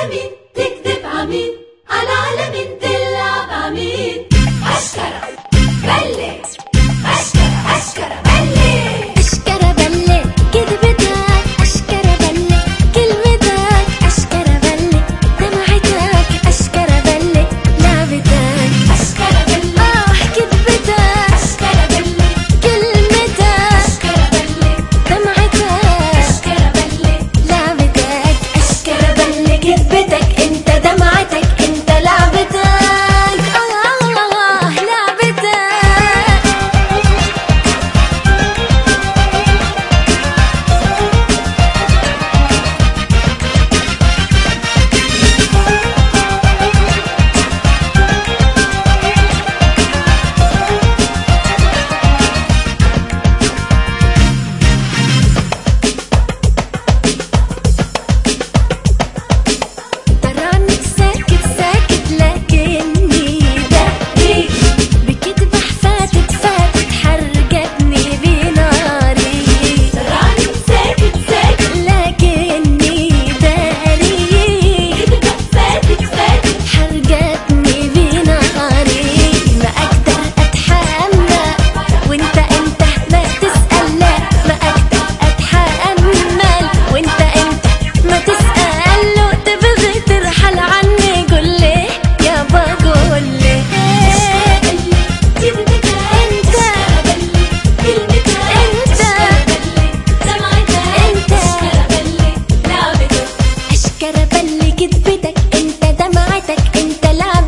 مين تكذب عمين، على مين تلعب عمين. أشكرة بلي أشكرة أشكرة بلي أشكرة بلي كذبتك، أشكرة بلي كلمتك، أشكرة بلي دمعتك، أشكرة بلي لعبتك. أشكرة بلي كذبتك، أشكرة بلي كلمتك، أشكرة بلي دمعتك، أشكرة بلي لعبتك. أشكرة بلي كذبتك، أنت دمعتك، أنت لعبتك. لعبتك. تراني ساكت ساكت لكني دقي بكذب حفاتك فاتت حرقتني بناري. راني ساكت ساكت لكني داري كذبة فاتت فاتت حرقتني بناري. ما أقدر أتحمل وانت ما تسأل، لا ما أقدر أتحمل وانت ما تسأل. لو تبغي ترحل عني قول لي يابا قول لي. كذبتك انت كلمتك انت دمعتك انت أشكرة بلي لعبتك أشكرة بلي كذبتك، انت دمعتك، انت لعبتك.